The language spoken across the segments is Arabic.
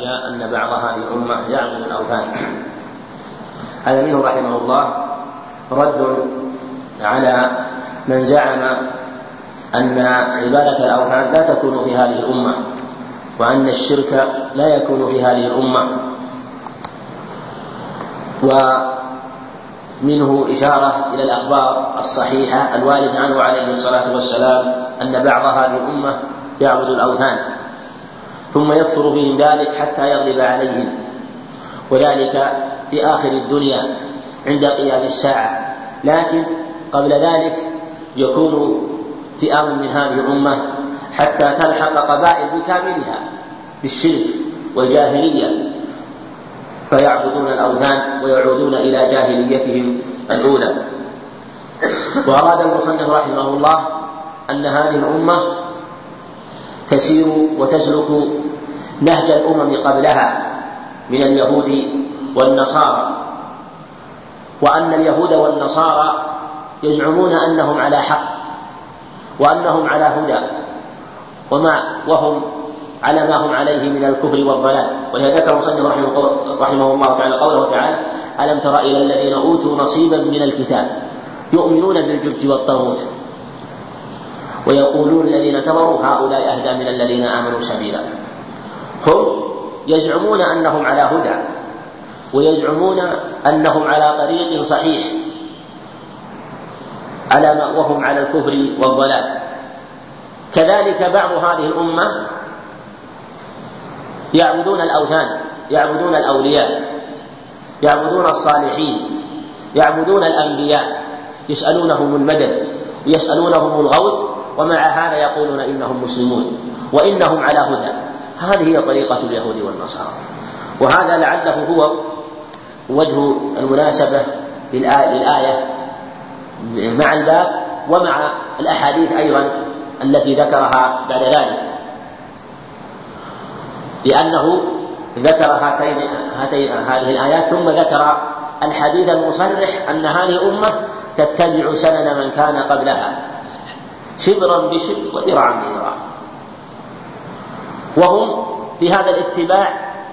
الدنيا أن بعض هذه الأمة يعبد الأوثان. هذا منه رحمه الله رد على من زعم أن عبادة الأوثان لا تكون في هذه الأمة، وأن الشرك لا يكون في هذه الأمة. ومنه إشارة إلى الأخبار الصحيحة الوارد عنه عليه الصلاة والسلام أن بعض هذه الأمة يعبد الأوثان ثم يكثر بهم ذلك حتى يغلب عليهم، وذلك في آخر الدنيا عند قيام الساعة. لكن قبل ذلك يكون فئام من هذه الأمة حتى تلحق قبائل بكاملها بالشرك والجاهلية، فيعبدون الأوثان ويعودون إلى جاهليتهم الأولى. وأراد المصنف رحمه الله أن هذه الأمة تسير وتسلك نهج الأمم قبلها من اليهود والنصارى، وأن اليهود والنصارى يزعمون أنهم على حق وأنهم على هدى وهم على ما هم عليه من الكفر والضلال. ولهذا ذكر المصنف رحمه الله تعالى قوله تعالى: ألم تر إلى الذين أوتوا نصيبا من الكتاب يؤمنون بالجبت والطاغوت ويقولون الذين كفروا هؤلاء أهدى من الذين آمنوا سبيلا. هم يزعمون أنهم على هدى ويزعمون أنهم على طريق صحيح وهم على الكفر والضلال. كذلك بعض هذه الأمة يعبدون الأوثان، يعبدون الأولياء، يعبدون الصالحين، يعبدون الأنبياء، يسألونهم المدد ويسألونهم الغوث، ومع هذا يقولون إنهم مسلمون وإنهم على هدى. هذه هي طريقة اليهود والنصارى، وهذا لعله هو وجه المناسبة للآية مع الباب ومع الأحاديث أيضا التي ذكرها بعد ذلك، لأنه ذكر هذه الآيات ثم ذكر الحديث المصرح أن هذه الأمة تتبع سنن من كان قبلها شبرا بشبر وذراعا بذراع. وهم في هذا الاتباع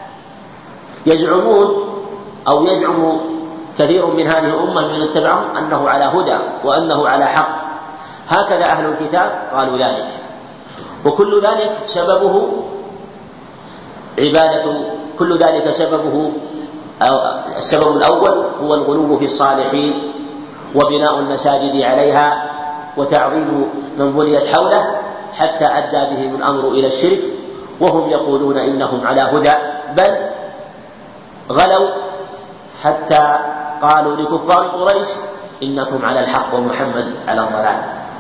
يزعمون أو يزعم كثير من هذه الأمة من اتبعهم أنه على هدى وأنه على حق. هكذا أهل الكتاب قالوا ذلك، وكل ذلك سببه كل ذلك سببه السبب الأول هو الغلو في الصالحين وبناء المساجد عليها وتعظيم من بنيت حوله، حتى أدى بهم الأمر إلى الشرك، وهم يقولون إنهم على هدى، بل غلوا حتى قالوا لكفار قريش إنكم على الحق ومحمد على الضلال.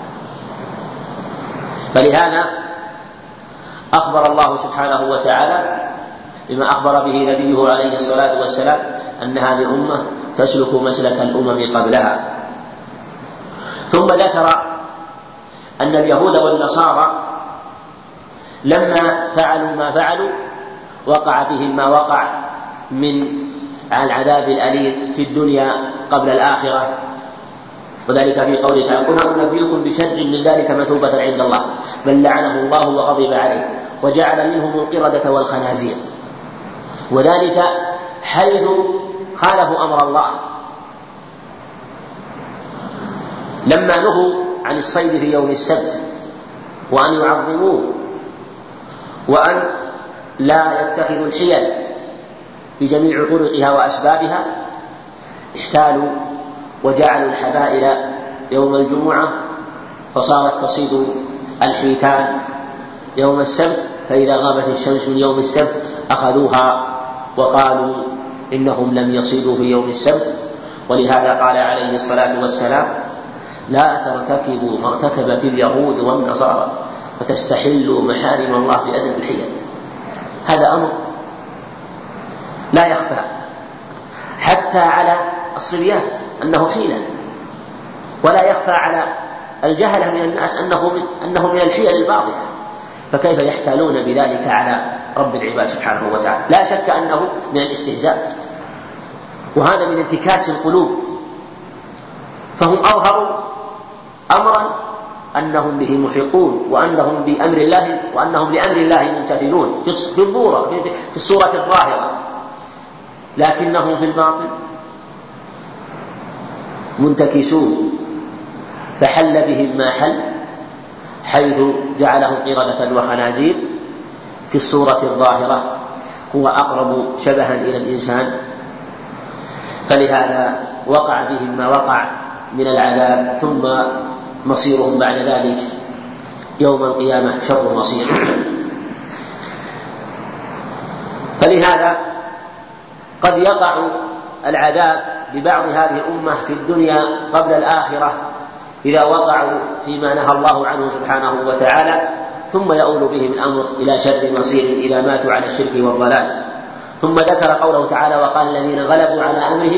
فلهذا أخبر الله سبحانه وتعالى بما أخبر به نبيه عليه الصلاة والسلام أن هذه الأمة تسلك مسلك الأمم قبلها. ثم ذكر أن اليهود والنصارى لما فعلوا ما فعلوا وقع بهم ما وقع من العذاب الأليم في الدنيا قبل الآخرة، وذلك في قوله تعالى: قل هل أنبئكم بشر من ذلك مثوبة عند الله من لعنه الله وغضب عليه وجعل منهم القردة والخنازير، وذلك حيث خالفوا أمر الله لما نهوا عن الصيد في يوم السبت وأن يعظموه وأن لا يتخذوا الحيل بجميع طرقها وأسبابها، احتالوا وجعلوا الحبائل يوم الجمعة فصارت تصيد الحيتان يوم السبت، فإذا غابت الشمس من يوم السبت أخذوها وقالوا إنهم لم يصيدوا في يوم السبت. ولهذا قال عليه الصلاة والسلام: لا ترتكبوا ما ارتكبت اليهود والنصارى فتستحلوا محارم الله بأدنى الحيل. هذا أمر لا يخفى حتى على الصبيان أنه حيلة، ولا يخفى على الجهلة من الناس أنه من الحيل الباطلة، فكيف يحتالون بذلك على رب العباد سبحانه وتعالى؟ لا شك أنه من الاستهزاء، وهذا من انتكاس القلوب. فهم أظهروا أمرا أنهم به محيطون وأنهم لأمر الله ممتثلون في الصورة الظاهرة، لكنهم في الباطن منتكسون، فحل بهم ما حل، حيث جعلهم قردة وخنازير. في الصورة الظاهرة هو أقرب شبها إلى الإنسان، فلهذا وقع بهم ما وقع من العذاب، ثم مصيرهم بعد ذلك يوم القيامة شر مصير. فلهذا قد يقع العذاب ببعض هذه الأمة في الدنيا قبل الآخرة إذا وقعوا فيما نهى الله عنه سبحانه وتعالى، ثم يؤول بهم الأمر إلى شر مصير إذا ماتوا على الشرك والضلال. ثم ذكر قوله تعالى: وقال الذين غلبوا على أمرهم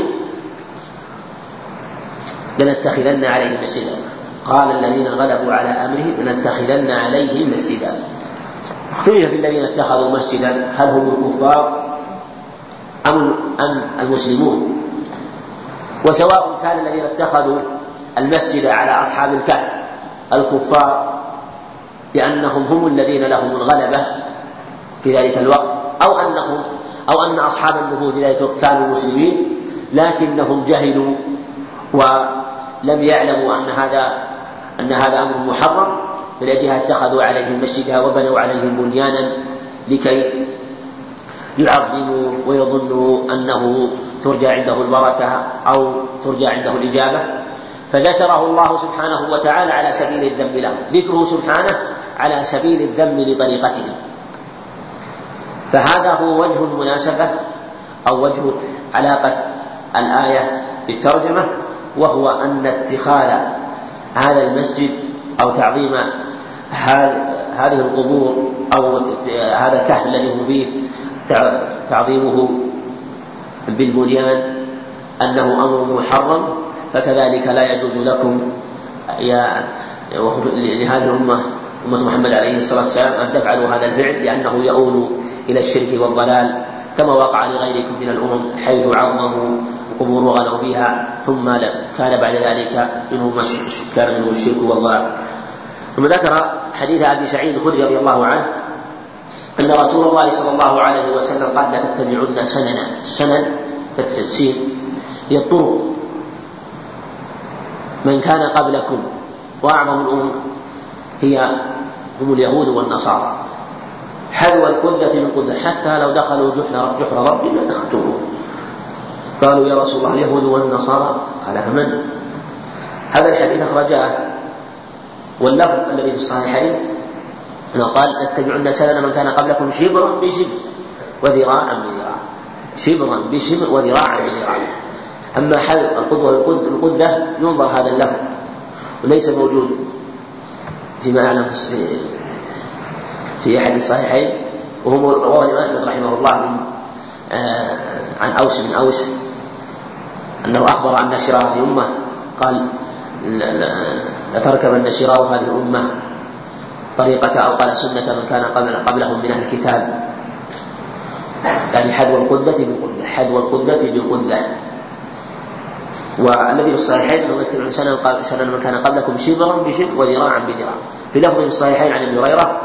لنتخذن عليهم مسجدا. قال الذين غلبوا على أمرهم لنتخذن عليهم مسجدا. اختلف في الذين اتخذوا مسجدا، هل هم الكفار أم المسلمون؟ وسواء كان الذين اتخذوا المسجد على أصحاب الكهف الكفار لأنهم هم الذين لهم الغلبة في ذلك الوقت، أو أن أصحاب النبوة في ذلك الوقت كانوا مسلمين لكنهم جهلوا ولم يعلموا أن هذا أمر محرم، فلأجلها اتخذوا عليهم مسجدا وبنوا عليهم بنيانا لكي يعظموا ويظنوا أنه ترجى عنده البركة أو ترجى عنده الإجابة. فذكره الله سبحانه وتعالى على سبيل الذم لهم، ذكره سبحانه على سبيل الذم لطريقتهم. فهذا هو وجه المناسبة أو وجه علاقة الآية بالترجمة، وهو أن اتخاذ هذا المسجد أو تعظيم هذه القبور أو هذا الكهف الذي هم فيه تعظيمه بالبنيان أنه أمر محرم، فكذلك لا يجوز لكم لهذه الأمة أمة محمد عليه الصلاة والسلام أن تفعلوا هذا الفعل، لأنه يؤول إلى الشرك والضلال، كما وقع لغيركم من الأمم حيث عظموا القبور وغلوا فيها، ثم كان بعد ذلك منهم الشرك والضلال. ثم ذكر حديث أبي سعيد الخدري رضي الله عنه أن رسول الله صلى الله عليه وسلم قال: لا تتبعن سنن فتح السين هي الطرق من كان قبلكم، وأعظم الأمم هم اليهود والنصارى، حذو القذة من قذة، حتى لو دخلوا جحر رب لدخلتموه. قالوا: يا رسول الله اليهود والنصارى؟ قال: فمن؟ هذا الحديث أخرجاه، واللفظ الذي في الصحيحين أنه قال: اتبعن سنن من كان قبلكم شبرا بشبر وذراعا بذراع، شبرا بشبر وذراعا بذراع. أما حذو القذة ينظر هذا اللفظ وليس موجود فيما أعلم في أحد الصحيحين، وهو رواه الإمام أحمد رحمه الله عن أوس بن أوس أنه أخبر أن شراء هذه الأمة قال: لتركبن شراء هذه الأمة طريقة أو قال سنة من كان قبلهم من أهل الكتاب، يعني حذو القذة بالقذة. والذي في الصحيحين أنه يتبعون سنن من كان قبلكم شبرا بشبر وذراعا بذراع. في لفظ في الصحيحين عن ابي هريرة: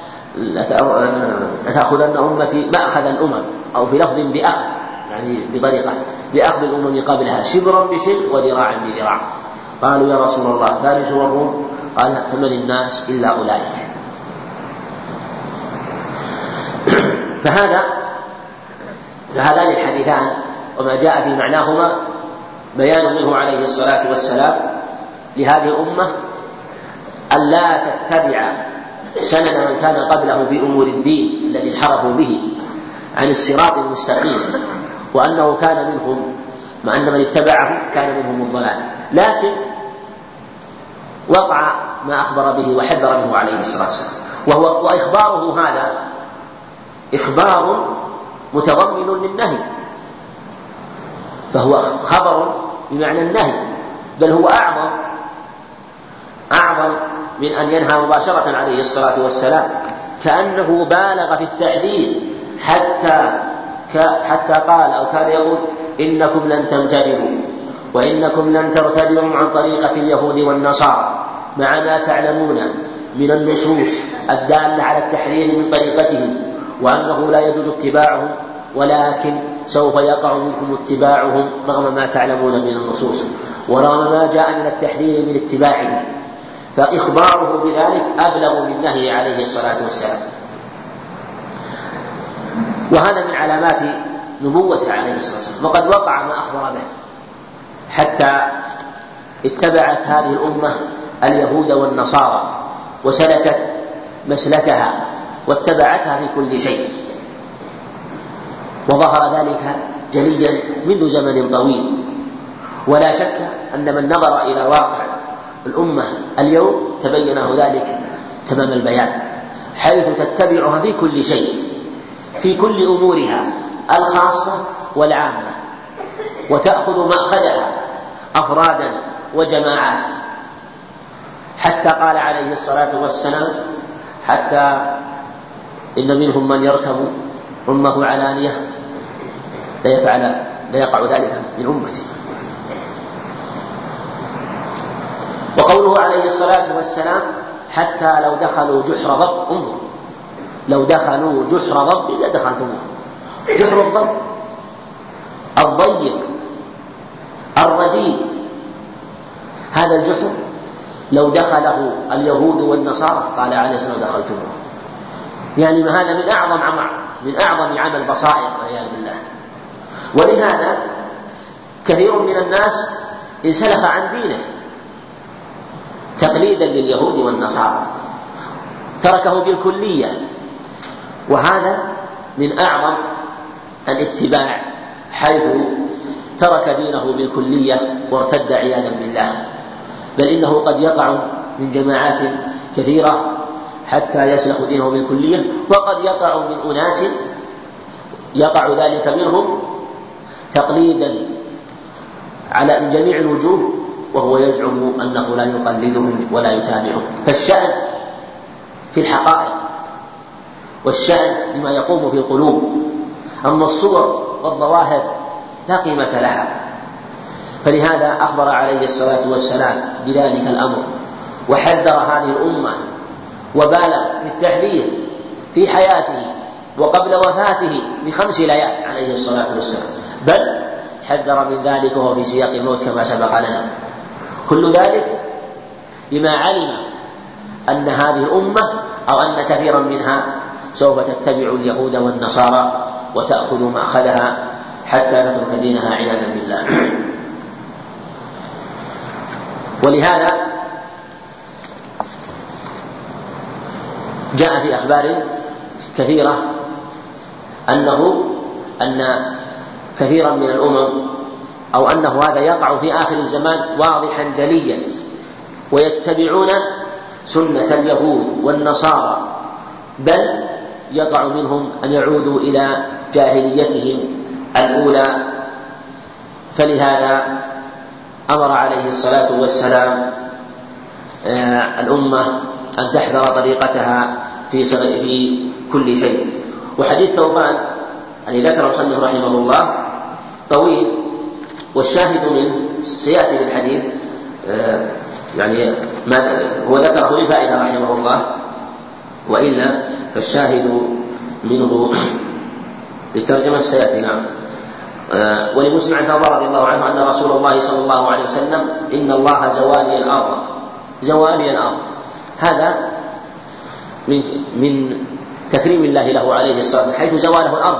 لتأخذن أمتي مأخذ الأمم، أو في لفظ بأخذ يعني بطريقة بأخذ الأمم قبلها شبرا بشبر وذراعا بذراع. قالوا: يا رسول الله فارس والروم؟ قال: فمن الناس إلا أولئك. فهذان الحديثان وما جاء في معناهما بيان منه عليه الصلاة والسلام لهذه الأمة أن لا تتبع سنن من كان قبله في أمور الدين الذي انحرفوا به عن الصراط المستقيم، وأنه كان منهم أن من اتبعه كان منهم الضلال، لكن وقع ما أخبر به وحذر منه عليه الصلاة والسلام، وإخباره هذا إخبار متضمن للنهي، فهو خبر بمعنى النهي، بل هو أعظم من أن ينهى مباشرة عليه الصلاة والسلام، كأنه بالغ في التحذير حتى قال أو كان يقول: إنكم لن تنتهوا وإنكم لن ترتدوا عن طريقة اليهود والنصارى، مع ما تعلمون من النصوص الدالة على التحرير من طريقتهم وأنه لا يجوز اتباعهم، ولكن سوف يقع منكم اتباعهم رغم ما تعلمون من النصوص ورغم ما جاء من التحرير من اتباعهم، فإخباره بذلك أبلغ من نهيه عليه الصلاة والسلام. وهذا من علامات نبوته عليه الصلاة والسلام، وقد وقع ما أخبر به حتى اتبعت هذه الأمة اليهود والنصارى وسلكت مسلكها واتبعتها في كل شيء، وظهر ذلك جليا منذ زمن طويل. ولا شك أن من نظر إلى واقع الأمة اليوم تبين له ذلك تمام البيان، حيث تتبعها في كل شيء في كل أمورها الخاصة والعامة، وتأخذ مأخذها أفرادا وجماعات، حتى قال عليه الصلاة والسلام: حتى إن منهم من يركب أمه علانية لا يقع ذلك من أمته. وقوله عليه الصلاة والسلام: حتى لو دخلوا جحر ضب، انظر، لو دخلوا جحر ضب لدخلتموه. جحر الضب الضيق الرديء، هذا الجحر لو دخله اليهود والنصارى قال عليه الصلاة والسلام: دخلتموه. يعني ما هذا من أعظم عمل بصائر والعياذ بالله. ولهذا كثير من الناس انسلخ عن دينه تقليدا لليهود والنصارى، تركه بالكلية، وهذا من أعظم الاتباع، حيث ترك دينه بالكلية وارتد عياذا بالله. بل إنه قد يقع من جماعات كثيرة حتى يسلخ دينه بالكلية، وقد يقع من أناس يقع ذلك منهم تقليدا على جميع الوجوه، وهو يزعم أنه لا يقلدهم ولا يتابعهم. فالشأن في الحقائق والشأن بما يقوم في القلوب، أما الصور والظواهر لا قيمة لها. فلهذا أخبر عليه الصلاة والسلام بذلك الأمر، وحذر هذه الأمة وبالغ في التحذير في حياته وقبل وفاته ب5 ليال عليه الصلاة والسلام، بل حذر من ذلك وهو في سياق الموت كما سبق لنا. كل ذلك بما علم أن هذه الأمة أو أن كثيرا منها سوف تتبع اليهود والنصارى وتأخذ مأخذها حتى تترك دينها عياذا بالله. ولهذا جاء في أخبار كثيرة أن كثيرا من الأمم أو أنه هذا يقع في آخر الزمان واضحا جليا، ويتبعون سنة اليهود والنصارى، بل يقع منهم أن يعودوا إلى جاهليتهم الأولى. فلهذا أمر عليه الصلاة والسلام الأمة أن تحذر طريقتها في كل شيء. وحديث ثوبان الذي ذكره المصنف رحمه الله طويل، والشاهد منه سيأتي بالحديث، يعني ما هو ذكره لفائدة رحمه الله، وإلا فالشاهد منه بالترجمة سيأتي. نعم. ولمسلم عن ثوبان رضي الله عنه أن رسول الله صلى الله عليه وسلم: إن الله زوالي الأرض. هذا من تكريم الله له عليه الصلاة والسلام، حيث زواله الأرض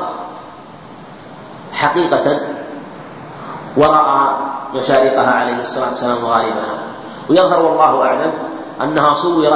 حقيقة، ورأى مشارقها عليه الصلاة والسلام وغاربها. ويظهر والله أعلم أنها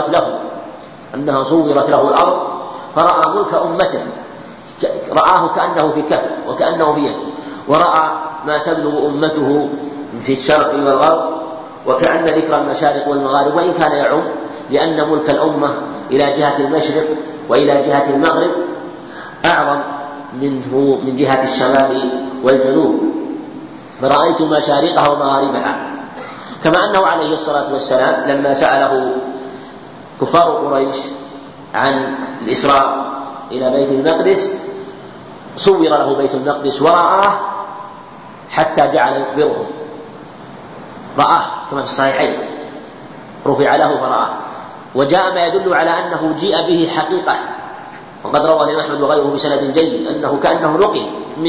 صورت له الأرض، فرأى ملك أمته، رآه كأنه في كف وكأنه في يد، ورأى ما تبلغ أمته في الشرق والغرب، وكأن ذكر المشارق والمغارب وإن كان يعم، لأن ملك الأمة إلى جهة المشرق وإلى جهة المغرب أعظم منه من جهة الشمال والجنوب، فرأيت مشارقها ومغاربها. كما أنه عليه الصلاة والسلام لما سأله كفار قريش عن الإسراء إلى بيت المقدس صور له بيت المقدس ورآه حتى جعل يخبرهم، رآه كما في الصحيحين، رفع له فرآه. وجاء ما يدل على أنه جيء به حقيقة، وقد روى الإمام أحمد وغيره بسند جيد أنه كأنه نقل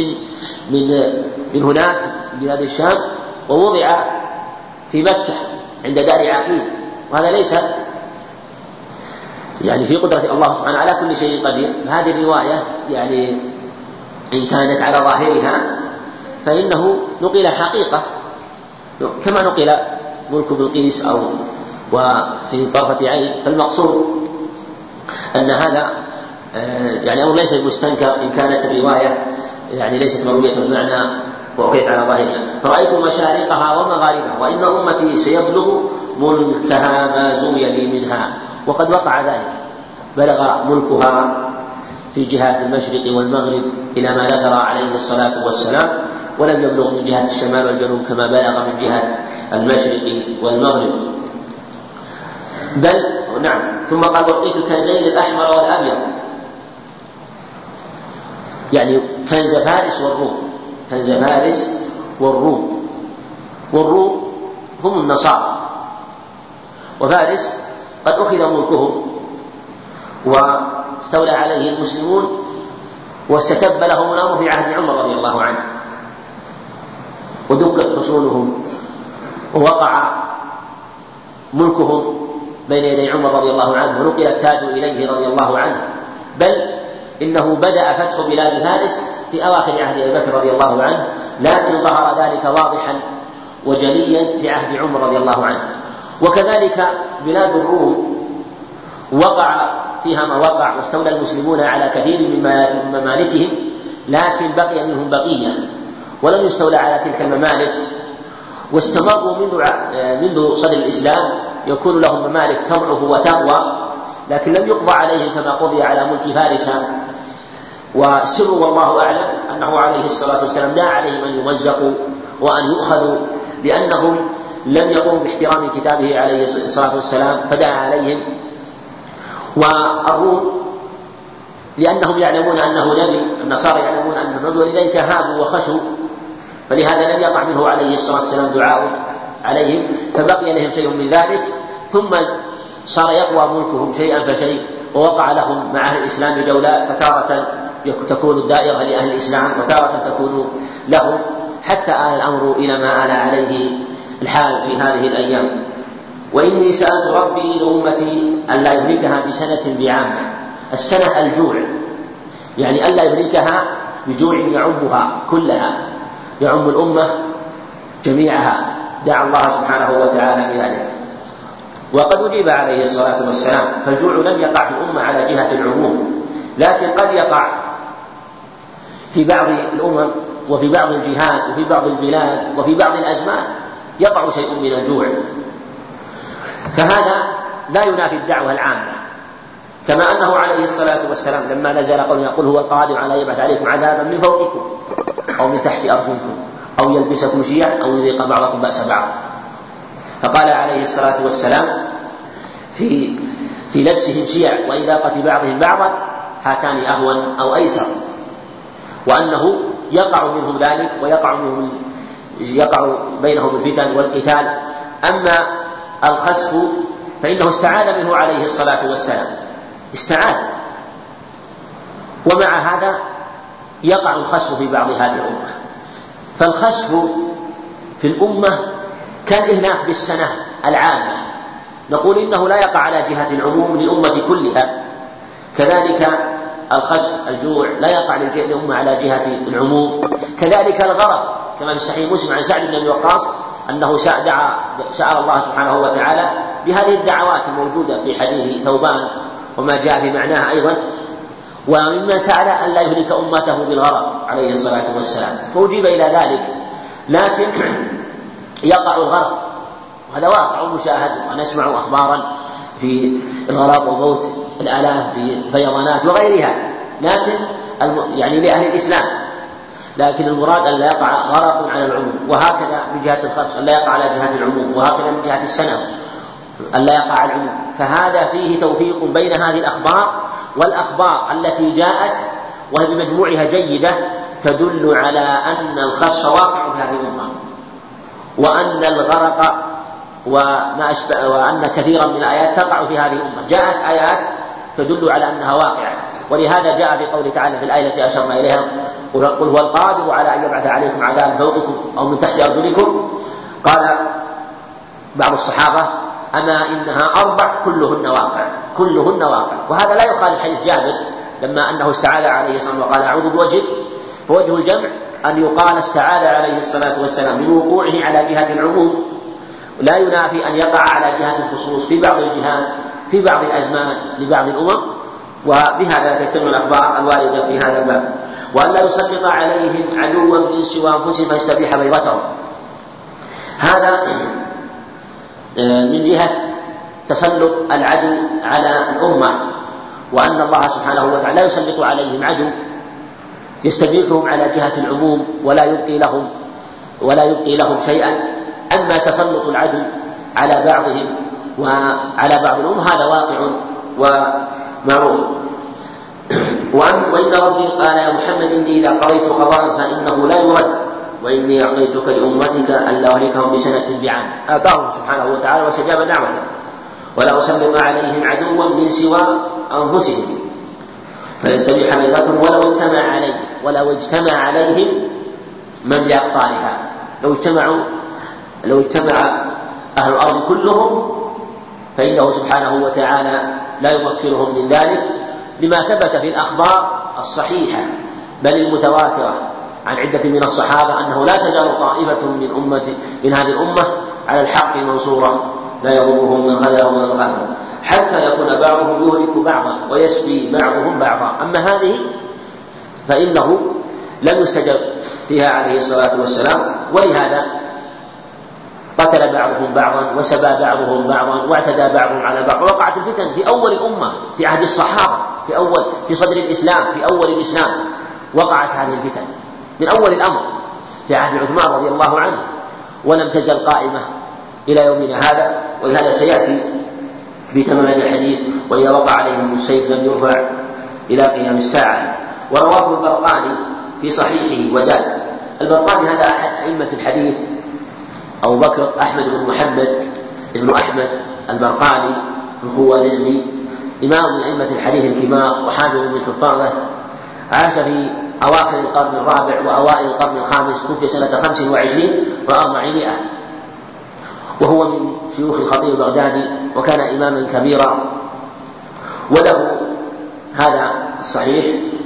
من هناك من بلاد الشام ووضع في مكة عند دار عقيل، وهذا ليس يعني في قدرة الله سبحانه على كل شيء قدير. هذه الرواية يعني إن كانت على ظاهرها فإنه نقل حقيقة كما نقل ملك بلقيس أو وفي طرفة عين. فالمقصود أن هذا يعني أمر ليس بمستنكر إن كانت الرواية يعني ليست مروية المعنى وأخذت على ظاهرها. فرأيت مشارقها ومغاربها وإن أمتي سيبلغ ملكها ما زوي لي منها. وقد وقع ذلك، بلغ ملكها في جهات المشرق والمغرب إلى ما نذر عليه الصلاة والسلام، ولم يبلغ من جهة الشمال والجنوب كما بلغ من جهة المشرق والمغرب. بل نعم. ثم قال أعطيت الكنزين الأحمر والأبيض، يعني كنز فارس والروم، كنز فارس والروم. والروم هم النصارى، وفارس قد أخذ ملكهم واستولى عليه المسلمون واستتب لهم الأمر في عهد عمر رضي الله عنه، ودكت حصونهم ووقع ملكهم بين يدي عمر رضي الله عنه ونقل التاج إليه رضي الله عنه. بل إنه بدأ فتح بلاد فارس في أواخر عهد أبي بكر رضي الله عنه، لكن ظهر ذلك واضحا وجليا في عهد عمر رضي الله عنه. وكذلك بلاد الروم وقع فيها ما وقع، واستولى المسلمون على كثير من ممالكهم، لكن بقي منهم بقية ولم يستولى على تلك الممالك، واستمروا منذ صدر الإسلام يكون لهم ممالك تضعف وتقوى، لكن لم يقضى عليهم كما قضي على ملك فارس. والسر والله أعلم أنه عليه الصلاة والسلام دعا عليهم أن يمزقوا وأن يؤخذوا، لأنهم لم يقوموا باحترام كتابه عليه الصلاة والسلام فدعا عليهم. والروم لأنهم يعلمون أنه نبي، النصارى يعلمون أنه نبي، ولذلك هابوا وخشوا، فلهذا لم يقع منه عليه الصلاة والسلام دعاء عليهم، فبقي لهم شيء من ذلك. ثم صار يقوى ملكهم شيئا فشيء، ووقع لهم مع أهل الإسلام جولات، فتارة تكون الدائرة لأهل الإسلام وتارة تكون لهم، حتى آل الأمر إلى ما آل عليه الحال في هذه الأيام. وإني سألت ربي لأمتي ألا يهلكها بسنة بعامة. السنة الجوع، يعني ألا يهلكها بجوع يعمها كلها، يعم الأمة جميعها. دعا الله سبحانه وتعالى بذلك، وقد أجيب عليه الصلاة والسلام. فالجوع لم يقع في الأمة على جهة العموم، لكن قد يقع في بعض الأمم وفي بعض الجهات وفي بعض البلاد وفي بعض الأزمان يقع شيء من الجوع، فهذا لا ينافي الدعوة العامة. كما أنه عليه الصلاة والسلام لما نزل قوله يقول هو القادر على يبعث عليكم عذابا من فوقكم أو من تحت أرجلكم أو يلبسكم شيعا أو يذيق بعضكم بأس بعض، فقال عليه الصلاة والسلام في لبسهم شيع وإذاقة بعضهم بعضا هاتان أهون أو أيسر، وأنه يقع منهم ذلك ويقع بينهم الفتن والقتال. أما الخسف فإنه استعاذ منه عليه الصلاة والسلام، استعاذ، ومع هذا يقع الخسف في بعض هذه الأمة. فالخسف في الأمة كالإهلاك بالسنة العامة، نقول إنه لا يقع على جهة العموم للأمة كلها، كذلك الخسف الجوع لا يقع للأمة على جهة العموم، كذلك الغرق كما في صحيح مسلم عن سعد بن أبي وقاص أنه سأل الله سبحانه وتعالى بهذه الدعوات الموجودة في حديث ثوبان وما جاء في معناها أيضا، ومما سأل أن لا يهلك أمته بالغرق عليه الصلاة والسلام، فأجيب إلى ذلك. لكن يقع الغرق، وهذا واقع مشاهد، ونسمع أخبارا في الغرق وموت الآلاف بفيضانات وغيرها، لكن يعني لأهل الإسلام، لكن المراد أن لا يقع غرق على العموم. وهكذا من جهة الخص أن لا يقع على جهة العموم، وهكذا من جهة السنة أن لا يقع على العموم. فهذا فيه توفيق بين هذه الأخبار والأخبار التي جاءت وهي بمجموعها جيدة تدل على أن الخص واقع في هذه الأمة، وأن الغرق وأن كثيرا من الآيات تقع في هذه الأمة. جاءت آيات تدل على أنها واقعة، ولهذا جاء في قوله تعالى في الآية التي أشرنا إليها: قل هو القادر على أن يبعث عليكم عذابا فوقكم أو من تحت أرجلكم. قال بعض الصحابة: أما إنها 4 كلهن واقع. وهذا لا يخالف حديث جابر لما أنه استعاذ عليه الصلاة والسلام وقال: أعوذ بوجهك. فوجه الجمع أن يقال استعاذ عليه الصلاة والسلام من وقوعه على جهة العموم، لا ينافي أن يقع على جهة الخصوص في بعض الجهات في بعض الأزمان لبعض الأمم. وبهذا تتم الأخبار الواردة في هذا الباب. وأن لا يسلط عليهم عدوا من سوى أنفسهم فيستبيح بيضتهم. هذا من جهة تسلط العدو على الأمة، وأن الله سبحانه وتعالى لا يسلط عليهم عدو يستبيحهم على جهة العموم ولا يبقي لهم شيئا. أما تسلط العدو على بعضهم وعلى بعض الأمة هذا واقع ومعروف. وإن ربي قال: يا محمد إني إذا قضيت قضاء فإنه لا يرد، وإني أعطيتك لأمتك ألا أهلكهم بسنة بعام. آتاهم سبحانه وتعالى واستجاب دعوته: ولا أسلط عليهم عدوا من سوى أنفسهم فيستبيح بيضتهم ولو اجتمع عليهم من بأقطارها. لو اجتمع أهل الأرض كلهم فإنه سبحانه وتعالى لا يمكنهم من ذلك، لما ثبت في الأخبار الصحيحة بل المتواترة عن عدة من الصحابة أنه لا تزال طائفة من هذه الأمة على الحق منصورة لا يضرهم من خذلهم ومن خذلهم، حتى يكون بعضهم يهلك بعضا ويسبي بعضهم بعضا. أما هذه فإنه لم يستجب فيها عليه الصلاة والسلام، ولهذا قتل بعضهم بعضا وسبى بعضهم بعضا واعتدى بعضهم على بعض. وقعت الفتن في أول الأمة في عهد الصحابة في صدر الإسلام في أول الإسلام وقعت هذه الفتن من أول الأمر في عهد عثمان رضي الله عنه، ولم تزل قائمة إلى يومنا هذا. ولهذا سيأتي في تمام الحديث: وإذا وقع عليهم السيف لم يرفع إلى قيام الساعة. ورواه البرقاني في صحيحه وزاد. البرقاني هذا أحد أئمة الحديث، أبو بكر أحمد بن محمد بن أحمد البرقاني الخوارزمي، إمام من أئمة الحديث الكبار وحافظ من حفاظه، عاش في أواخر القرن الرابع وأوائل القرن الخامس، توفي سنة 25 و400، وهو من شيوخ الخطيب البغدادي، وكان إماما كبيرا وله هذا الصحيح،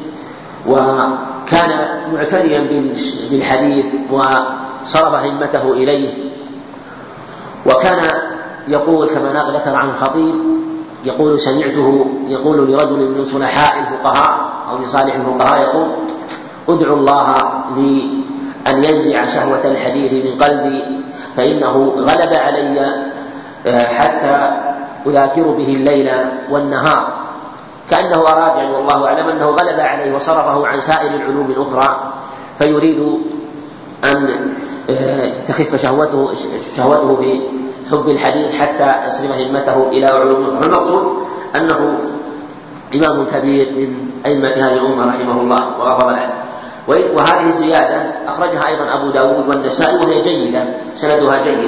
وكان معتنيا بالحديث وصرف همته إليه. وكان يقول كما ذكر عنه الخطيب، سمعته يقول لرجل من صلحاء الفقهاء أو من صالح الفقهاء يقول: ادعو الله لي أن ينزع شهوة الحديث من قلبي فإنه غلب علي حتى أذاكر به الليل والنهار. كأنه أراد يعني والله أعلم أنه غلب عليه وصرفه عن سائر العلوم الأخرى، فيريد أن تخف شهوته في حب الحديث حتى يصرف همته إلى علوم أخرى. فالمقصود أنه إمام كبير من أئمة هذه الأمة رحمه الله وغفر له. وهذه الزيادة أخرجها أيضا أبو داود والنسائي وهي جيدة، سندها جيد،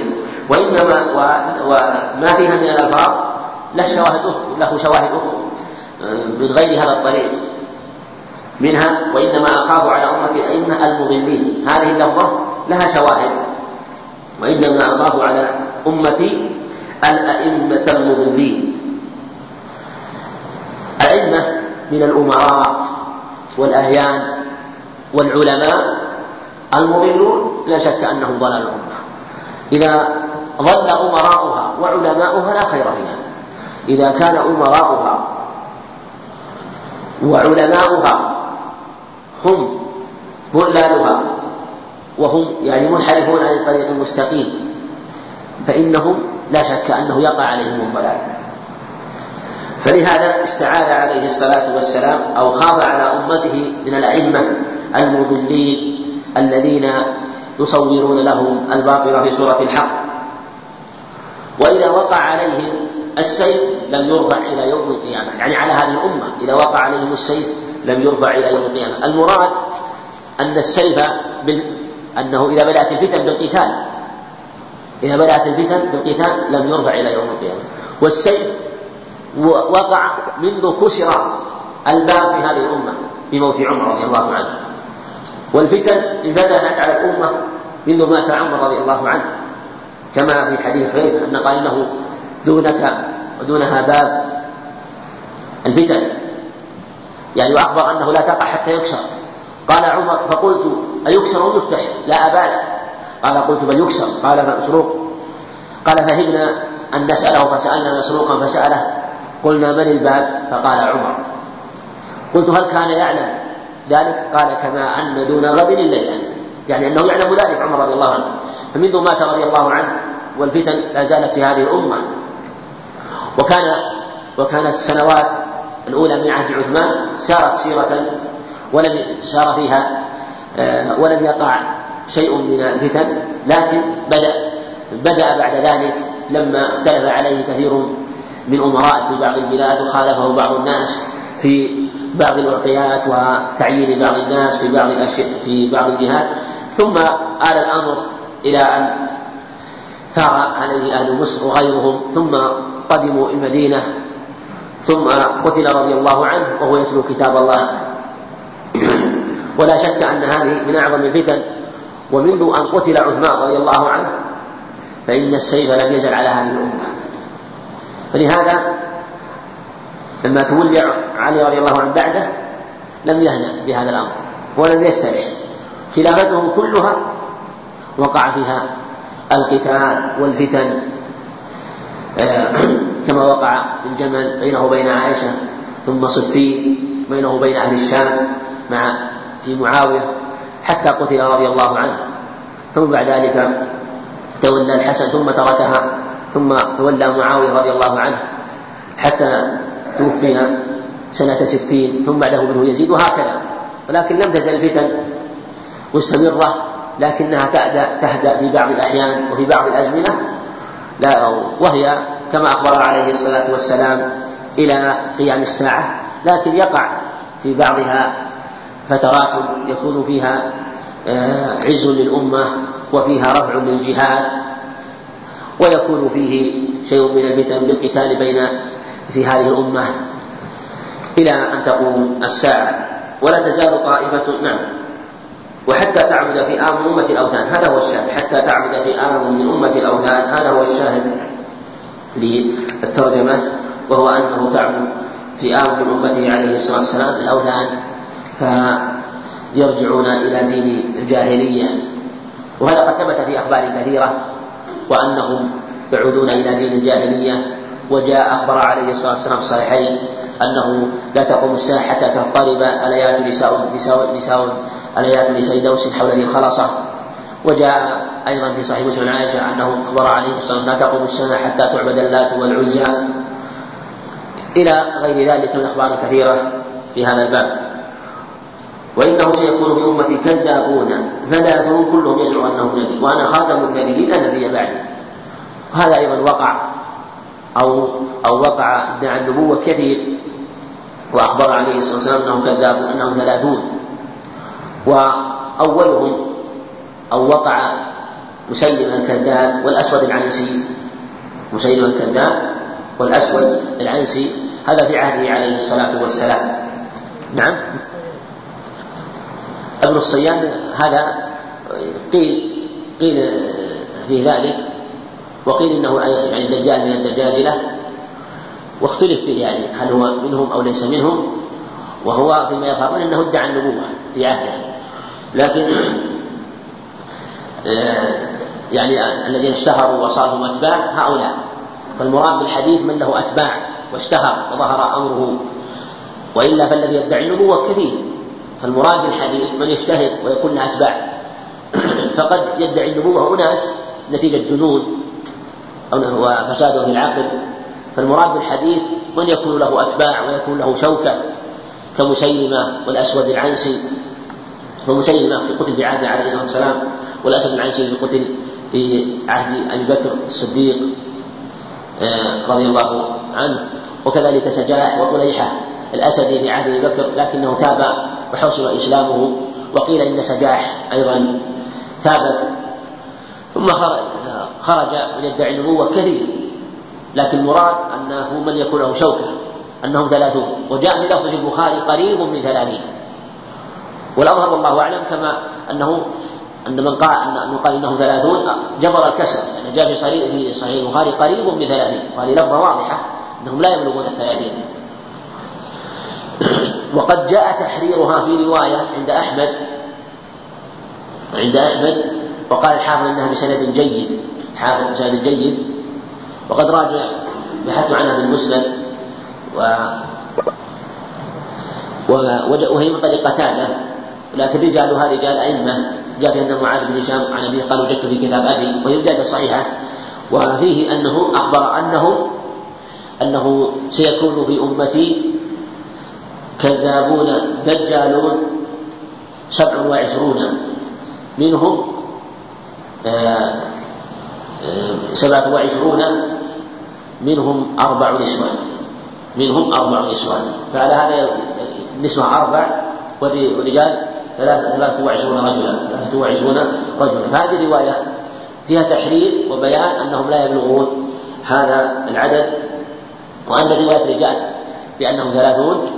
وما فيها من الألفاظ له شواهد أخرى من غير هذا الطريق، منها: وإنما أخاف على أمة الأئمة المضلين. هذه اللفظة لها شواهد: وإنما أخاف على أمتي الأئمة المضلين. الأئمة من الأمراء والأعيان والعلماء المضلون لا شك أنهم ضلال الأمة. إذا ضل أمراؤها وعلماؤها لا خير فيها. إذا كان أمراؤها وعلماؤها هم ضلالها وهم يعني منحرفون عن الطريق المستقيم فإنهم لا شك أنه يقع عليهم الضلال. فلهذا استعاذ عليه الصلاة والسلام أو خاف على أمته من الأئمة المضلين الذين يصورون لهم الباطل في صورة الحق. وإذا وقع عليهم السيف لم يرفع إلى يوم القيامة، يعني على هذه الأمة إذا وقع عليهم السيف لم يرفع إلى يوم القيامة. المراد أن السيف أنه إذا بدأت الفتن بالقتال إذا بدأت الفتن بالقتال لم يرفع إلى يوم القيامة. والسيف وقع منذ كسر الباب في هذه الأمة بموت عمر رضي الله عنه، والفتن انفتحت على الأمة منذ مات عمر رضي الله عنه، كما في حديث حذيفة أن قال إنه دونك ودونها باب الفتن، يعني وأخبر أنه لا تقع حتى يكسر. قال عمر فقلت أيكسر أو يفتح؟ لا أبالك. قال قلت بل يكسر. قال مسروق. قال فهمنا أن نسأله فسألنا مسروقا فسأله قلنا من الباب؟ فقال عمر. قلت هل كان يعلم ذلك؟ قال كما أن دون غد الليلة، يعني أنه يعلم ذلك عمر رضي الله عنه. فمنذ مات رضي الله عنه والفتن لا زالت في هذه الأمة. وكانت السنوات الأولى من عهد عثمان سارت سيرة ولم سار فيها ولم يقع شيء من الفتن، لكن بدأ بعد ذلك لما اختلف عليه كثير من أمراء في بعض البلاد وخالفه بعض الناس في بعض الأعطيات وتعيين بعض الناس في بعض الأشياء في بعض الجهات، ثم آل الأمر إلى أن ثار عليه أهل مصر وغيرهم، ثم قدموا المدينة، ثم قتل رضي الله عنه وهو يتلو كتاب الله. ولا شك أن هذه من أعظم الفتن. ومنذ أن قتل عثمان رضي الله عنه فإن السيف لم يزل على هذه الأمة. فلهذا لما تولي علي رضي الله عنه بعده لم يهنأ بهذا الأمر ولم يسترح. خلافته كلها وقع فيها القتال والفتن، كما وقع الجمل بينه وبين عائشة، ثم صفين بينه وبين أهل الشام في معاوية، حتى قتل رضي الله عنه. ثم بعد ذلك تولى الحسن ثم تركها، ثم تولى معاوية رضي الله عنه حتى توفي سنة 60، ثم بعده ابنه يزيد، وهكذا. ولكن لم تزل الفتن مستمرة، لكنها تهدأ في بعض الأحيان وفي بعض الأزمنة، وهي كما أخبر عليه الصلاة والسلام إلى قيام الساعة. لكن يقع في بعضها فترات يكون فيها عز للأمة وفيها رفع للجهاد، ويكون فيه شيء من الفتن بالقتال في هذه الأمة إلى أن تقوم الساعة. ولا تزال طائفة وحتى تعبد فئام من أمة الأوثان، هذا هو الشاهد، حتى تعبد فئام من أمة الأوثان، هذا هو الشاهد للترجمة، وهو أنه تعبد فئام من أمته عليه الصلاة والسلام الأوثان فيرجعون إلى دين الجاهلية. وهذا قد ثبت في أخبار كثيرة وأنهم يعودون إلى دين الجاهلية. وجاء أخبر عليه الصلاة والسلام في الصحيحين أنه لا تقوم الساعة حتى تضطرب الآيات نساء دوس حول ذي الخلصة. وجاء أيضا في صحيح مسلم عن عائشة أنه أخبر عليه الصلاة والسلام لا تقوم الساعة حتى تعبد اللات والعزى، إلى غير ذلك من أخبار كثيرة في هذا الباب. وإنه سيكون في أمتي كذابون ثلاثون كلهم يزعم أنه نبي وأنا خاتم النبيين لا نبي بعدي. وهذا أيضا وقع أو وقع ادعى النبوة كثير، وأخبر عليه الصلاة والسلام أنهم كذابون أنهم 30. وأولهم وقع مسيلمة الكذاب والأسود العنسي، مسيلمة الكذاب والأسود العنسي، هذا في عهده عليه الصلاة والسلام. نعم، ابن الصياد هذا قيل في ذلك، وقيل إنه يعني دجال من الدجاجلة، واختلف فيه يعني هل هو منهم أو ليس منهم. وهو فيما يظهرون أنه ادعى النبوة في عهده، لكن يعني الذين اشتهروا وصاروا أتباع هؤلاء. فالمراد بالحديث من له أتباع واشتهر وظهر أمره، وإلا فالذي يدعي النبوة كثير. فالمراد بالحديث من يشتهر ويكون له أتباع. فقد يدعي النبوة أناس نتيجة جنون أو فساد في العقل. فالمراد بالحديث من يكون له أتباع ويكون له شوكة كمسيلمة والأسود العنسي. ومسيلمة في قتل في عهد عليه الصلاة والسلام، والأسود العنسي في قتل في عهد أبي بكر الصديق رضي الله عنه. وكذلك سجاح وطليحة الأسدي في عهد أبي بكر، لكنه تاب وحسن إسلامه. وقيل إن سجاح أيضا ثابت. ثم خرج من يدعي النبوة كثير، لكن المراد أنه من يكون له شوكة أنهم 30. وجاء من لفظ البخاري قريب من 30. والأظهر والله أعلم كما أن من قال إنه 30 جبر الكسر، يعني جاء في صحيح البخاري قريب من 30، وهذه لفظة واضحة أنهم لا يبلغون 30. وقد جاء تحريرها في رواية عند أحمد وقال الحافظ إنها بسند جيد، وقد راجع بحث عنها في المسند وهي من طريقتان، لكن رجالها رجال أئمة. جاء في أن معاذ بن هشام عن أبيه قال وجدت في كتاب أبي، وهي رجال صحيحة. وفيه أنه أخبر أنه سيكون في أمتي كذابون دجالون 27 منهم 27 منهم 4 نسوان، فعلى هذا النسوة 4 والرجال 23 رجلا. فهذه الرواية فيها تحرير وبيان أنهم لا يبلغون هذا العدد، وأن الرواية جاءت بأنهم 30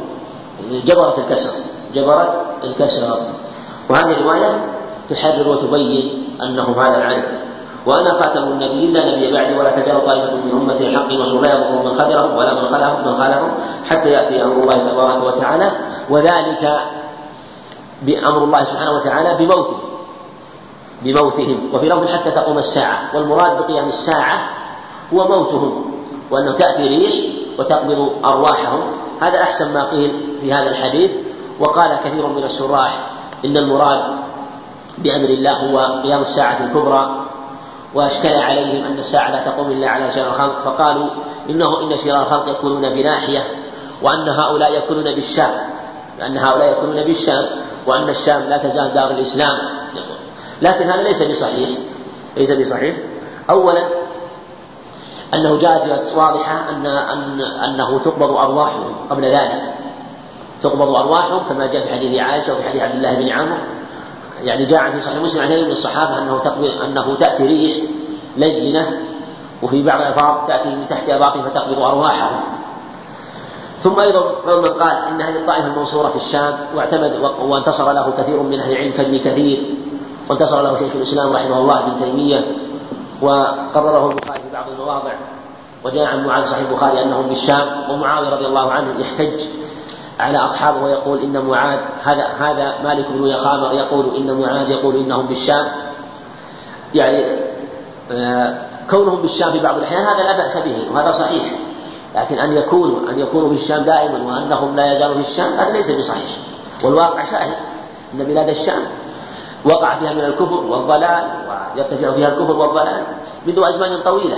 جبرت الكسر. وهذه الرواية تحرر وتبين أنهم هذا العدد. وأنا خاتم النبيين لا نبي بعدي ولا تزال طائفة من أمتي الحق رسول لا يضر من خذلهم ولا من خالفهم حتى يأتي أمر الله تبارك وتعالى، وذلك بأمر الله سبحانه وتعالى بموتهم. وفي لفظ حتى تقوم الساعة، والمراد بقيام الساعة هو موتهم، وأنه تأتي ريح وتقبض أرواحهم. هذا أحسن ما قيل في هذا الحديث. وقال كثير من الشراح إن المراد بأمر الله هو قيام الساعة الكبرى، وأشكل عليهم أن الساعة لا تقوم إلا على شرار الخلق، فقالوا إن شرار الخلق يكونون بناحية، وأن هؤلاء يكونون بالشام، وأن الشام لا تزال دار الإسلام. لكن هذا ليس بصحيح. أولا أنه جاءت واضحة أنه تقبض أرواحهم قبل ذلك، كما جاء في حديث عائشة وفي حديث عبد الله بن عمرو، يعني جاء في صحيح مسلم عن من الصحابة أنه تأتي ريح لينة، وفي بعض الألفاظ تأتي من تحت أباطهم فتقبض أرواحهم. ثم أيضا من قال إن هذه الطائفة المنصورة في الشام، وانتصر له كثير من أهل العلم كابن كثير، وانتصر له شيخ الإسلام رحمه الله ابن تيمية، وقرره البخاري في بعض المواضع. وجاء عن معاذ صحيح البخاري أنهم بالشام، ومعاوية رضي الله عنه يحتج على أصحابه ويقول إن معاذ هذا مالك بن يخامر يقول إن معاذ يقول إنهم بالشام، يعني كونهم بالشام في بعض الأحيان هذا لا بأس به وهذا صحيح، لكن أن يكونوا بالشام دائما وأنهم لا يزالوا في الشام هذا ليس بصحيح. والواقع شاهد أن بلاد الشام وقع فيها من الكفر والضلال، ويرتفع فيها الكفر والضلال منذ أزمان طويلة،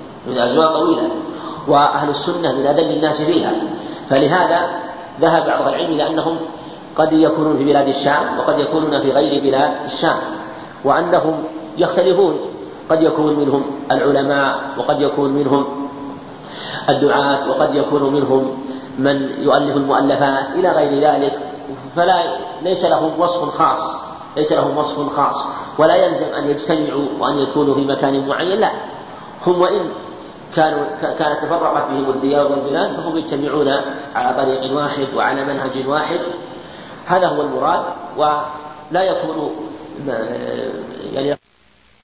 وأهل السنة من أذل الناس فيها. فلهذا ذهب بعض العلم إلى أنهم قد يكونون في بلاد الشام وقد يكونون في غير بلاد الشام، وأنهم يختلفون، قد يكون منهم العلماء وقد يكون منهم الدعاة وقد يكون منهم من يؤلف المؤلفات إلى غير ذلك. ليس لهم وصف خاص، ولا يلزم أن يجتمعوا وأن يكونوا في مكان معين، لا، هم وإن كانت تفرقت بهم الديار والبلاد فهم يجتمعون على طريق واحد وعلى منهج واحد. هذا هو المراد، ولا يكون يعني